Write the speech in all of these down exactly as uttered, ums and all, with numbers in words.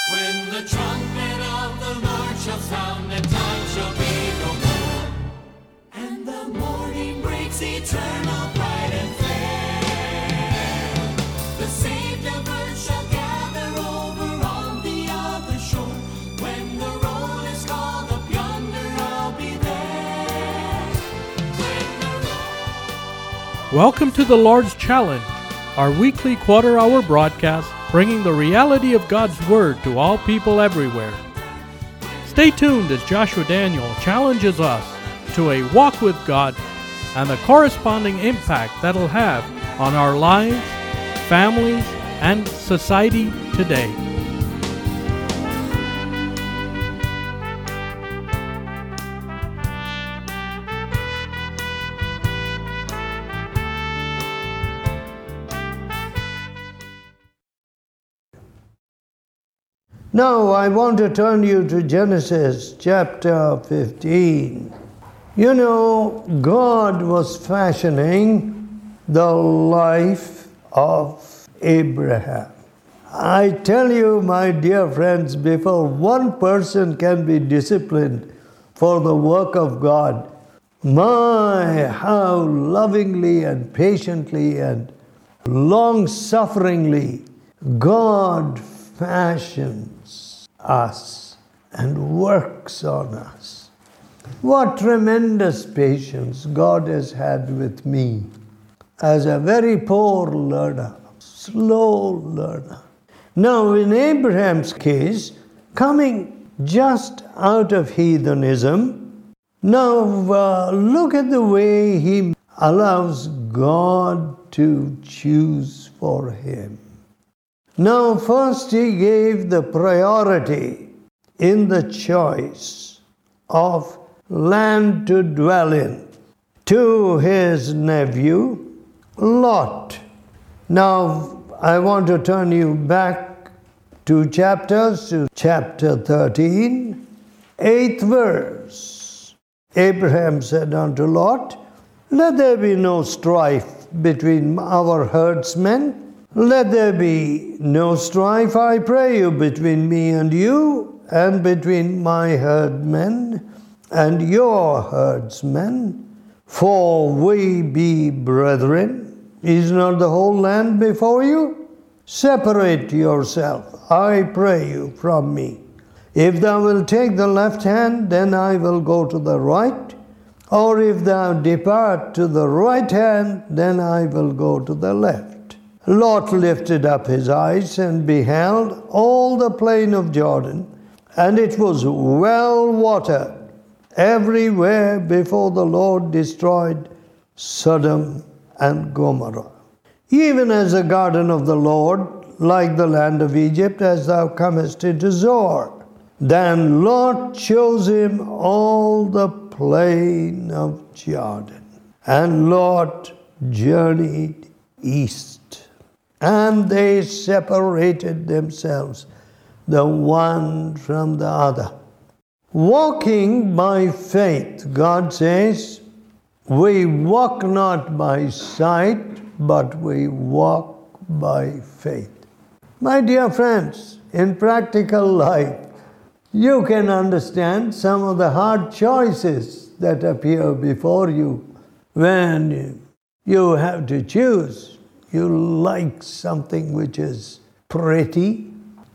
When the trumpet of the Lord shall sound, and time shall be no more, and the morning breaks eternal, bright and fair, the saved of earth shall gather over on the other shore. When the roll is called up yonder, I'll be there. When the roll... Welcome to the Lord's Challenge, our weekly quarter-hour broadcast bringing the reality of God's Word to all people everywhere. Stay tuned as Joshua Daniel challenges us to a walk with God and the corresponding impact that'll have on our lives, families, and society today. Now I want to turn you to Genesis chapter fifteen. You know, God was fashioning the life of Abraham. I tell you, my dear friends, before one person can be disciplined for the work of God, my, how lovingly and patiently and long-sufferingly God fashions us and works on us. What tremendous patience God has had with me as a very poor learner, slow learner. Now, in Abraham's case, coming just out of heathenism, now uh, look at the way he allows God to choose for him. Now, first he gave the priority in the choice of land to dwell in to his nephew, Lot. Now, I want to turn you back two chapters to chapter thirteen, eighth verse. Abraham said unto Lot, let there be no strife between our herdsmen. Let there be no strife, I pray you, between me and you, and between my herdmen and your herdsmen, for we be brethren. Is not the whole land before you? Separate yourself, I pray you, from me. If thou wilt take the left hand, then I will go to the right, or if thou depart to the right hand, then I will go to the left. Lot lifted up his eyes and beheld all the plain of Jordan, and it was well watered everywhere before the Lord destroyed Sodom and Gomorrah. Even as the garden of the Lord, like the land of Egypt, as thou comest into Zoar. Then Lot chose him all the plain of Jordan, and Lot journeyed east. And they separated themselves, the one from the other. Walking by faith, God says, we walk not by sight, but we walk by faith. My dear friends, in practical life, you can understand some of the hard choices that appear before you when you have to choose. You like something which is pretty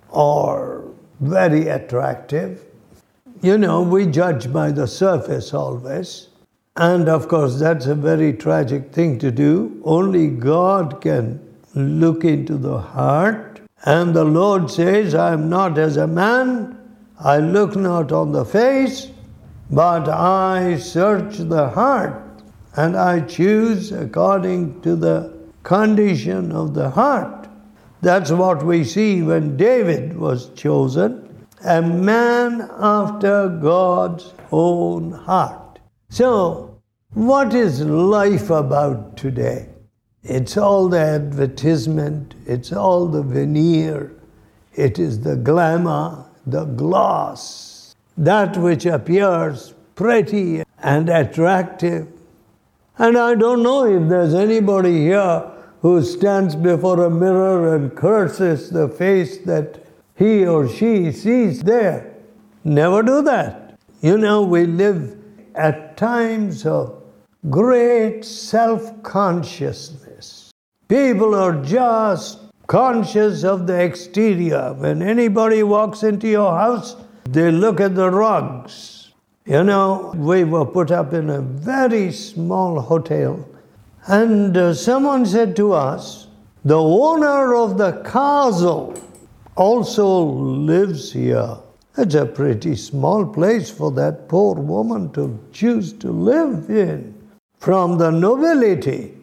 or very attractive. You know, we judge by the surface always. And of course, that's a very tragic thing to do. Only God can look into the heart. And the Lord says, I am not as a man. I look not on the face, but I search the heart. And I choose according to the condition of the heart. That's what we see when David was chosen, a man after God's own heart. So, what is life about today? It's all the advertisement, it's all the veneer, it is the glamour, the gloss, that which appears pretty and attractive. And I don't know if there's anybody here who stands before a mirror and curses the face that he or she sees there. Never do that. You know, we live at times of great self-consciousness. People are just conscious of the exterior. When anybody walks into your house, they look at the rugs. You know, we were put up in a very small hotel, and uh, someone said to us, the owner of the castle also lives here. It's a pretty small place for that poor woman to choose to live in, from the nobility.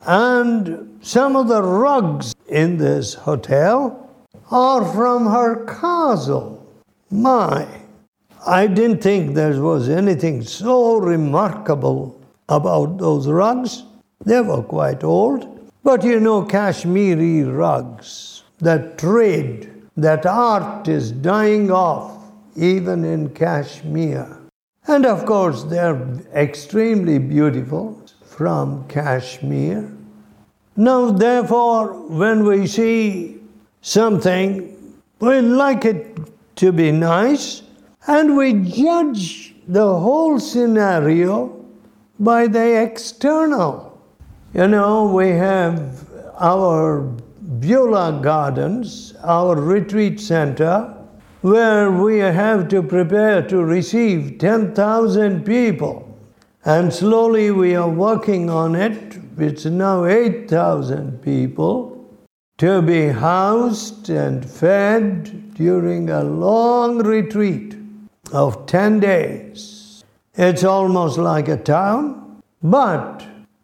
And some of the rugs in this hotel are from her castle. My, I didn't think there was anything so remarkable about those rugs. They were quite old. But you know, Kashmiri rugs, that trade, that art is dying off even in Kashmir. And of course, they're extremely beautiful from Kashmir. Now, therefore, when we see something, we like it to be nice, and we judge the whole scenario by the external. You know, we have our Beulah Gardens, our retreat center, where we have to prepare to receive ten thousand people. And slowly we are working on it. It's now eight thousand people to be housed and fed during a long retreat of ten days. It's almost like a town, but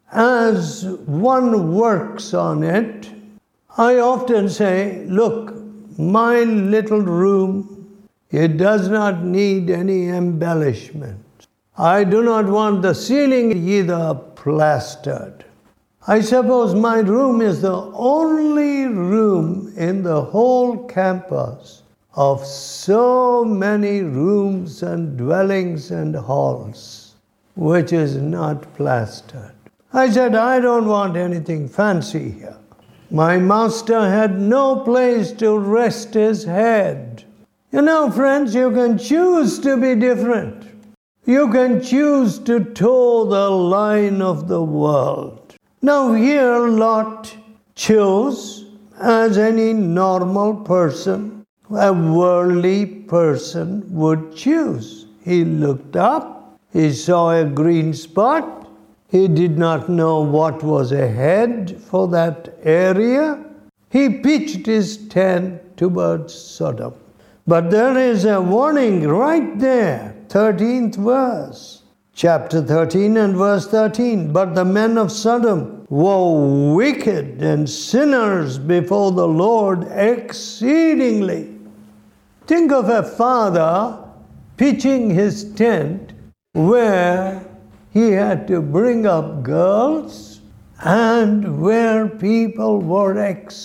as one works on it, I often say, look, my little room, it does not need any embellishment. I do not want the ceiling either plastered. I suppose my room is the only room in the whole campus of so many rooms and dwellings and halls, which is not plastered. I said, I don't want anything fancy here. My master had no place to rest his head. You know, friends, you can choose to be different. You can choose to toe the line of the world. Now here Lot chose, as any normal person, a worldly person would choose. He looked up, he saw a green spot, he did not know what was ahead for that area. He pitched his tent towards Sodom. But there is a warning right there, thirteenth verse, chapter thirteen and verse thirteen. But the men of Sodom were wicked and sinners before the Lord exceedingly. Think of a father pitching his tent where he had to bring up girls and where people were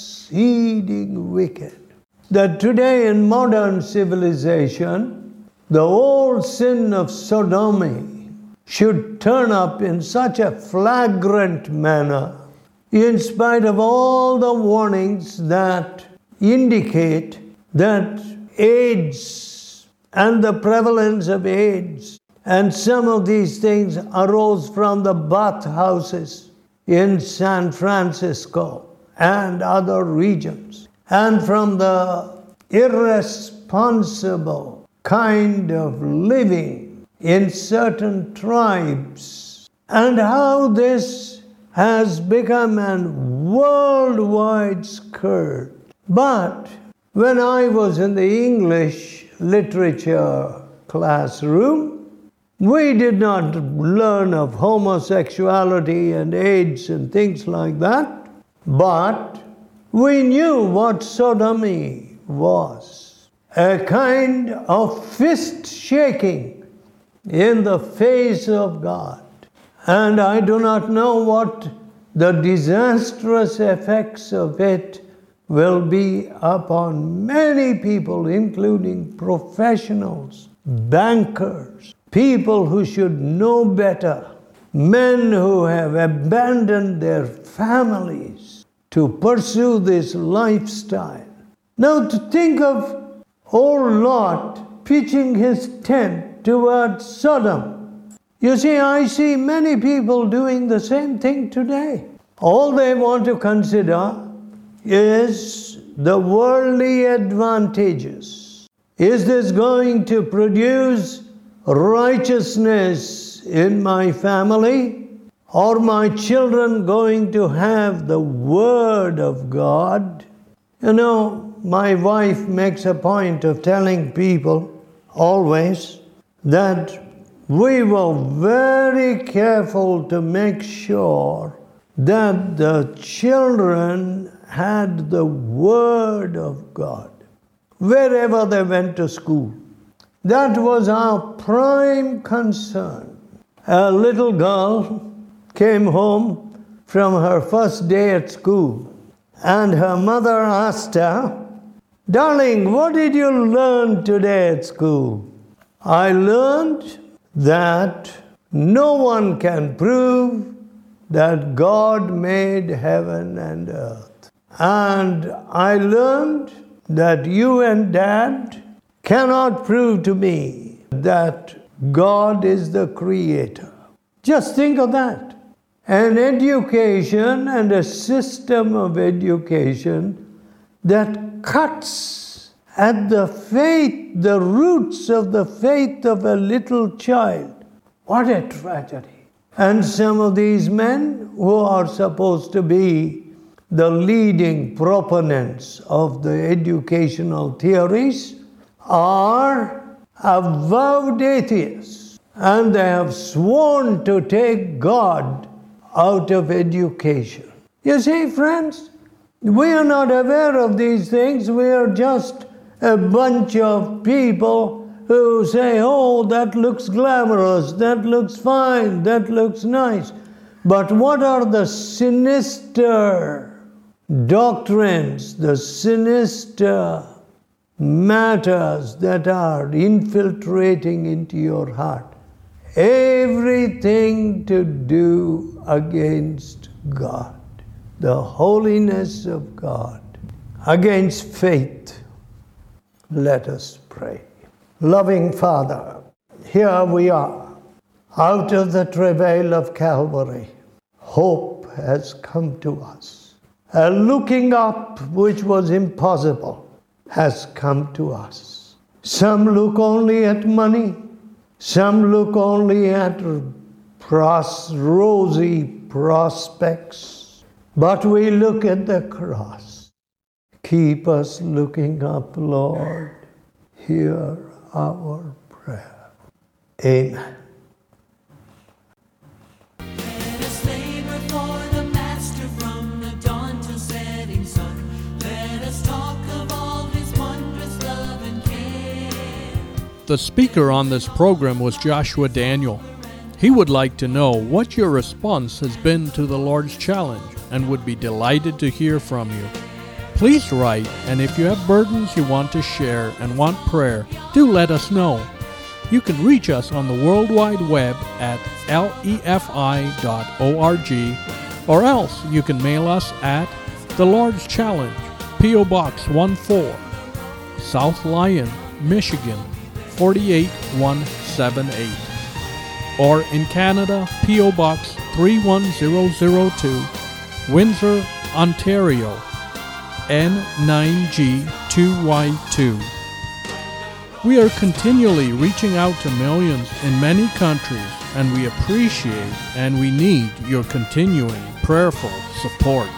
exceeding wicked. That today in modern civilization, the old sin of sodomy should turn up in such a flagrant manner, in spite of all the warnings that indicate that AIDS and the prevalence of AIDS and some of these things arose from the bathhouses in San Francisco and other regions, and from the irresponsible kind of living in certain tribes, and how this has become a worldwide scourge. But when I was in the English literature classroom, we did not learn of homosexuality and AIDS and things like that, but we knew what sodomy was. A kind of fist shaking in the face of God. And I do not know what the disastrous effects of it will be upon many people, including professionals, bankers, people who should know better, men who have abandoned their families to pursue this lifestyle. Now to think of old Lot pitching his tent towards Sodom. You see, I see many people doing the same thing today. All they want to consider is the worldly advantages. Is this going to produce righteousness in my family? Are my children going to have the Word of God? You know, my wife makes a point of telling people always that we were very careful to make sure that the children had the Word of God wherever they went to school. That was our prime concern. A little girl came home from her first day at school, and her mother asked her, "Darling, what did you learn today at school?" "I learned that no one can prove that God made heaven and earth. And I learned that you and Dad cannot prove to me that God is the Creator." Just think of that. An education and a system of education that cuts at the faith, the roots of the faith of a little child. What a tragedy. And some of these men who are supposed to be the leading proponents of the educational theories are avowed atheists, and they have sworn to take God out of education. You see, friends, we are not aware of these things. We are just a bunch of people who say, "Oh, that looks glamorous, that looks fine, that looks nice." But what are the sinister doctrines, the sinister matters that are infiltrating into your heart? Everything to do against God, the holiness of God, against faith. Let us pray. Loving Father, here we are, out of the travail of Calvary. Hope has come to us. A looking up which was impossible has come to us. Some look only at money. Some look only at pros- rosy prospects. But we look at the cross. Keep us looking up, Lord. Hear our prayer. Amen. Let us labor for the Master from the dawn till setting sun. Let us talk of all His wondrous love and care. The speaker on this program was Joshua Daniel. He would like to know what your response has been to the Lord's challenge and would be delighted to hear from you. Please write, and if you have burdens you want to share and want prayer, do let us know. You can reach us on the World Wide Web at lefi dot org, or else you can mail us at The Lord's Challenge, P O Box one four, South Lyon, Michigan four eight one seven eight. Or in Canada, P O Box three one zero zero two, Windsor, Ontario, N nine G two Y two. We are continually reaching out to millions in many countries, and we appreciate and we need your continuing prayerful support.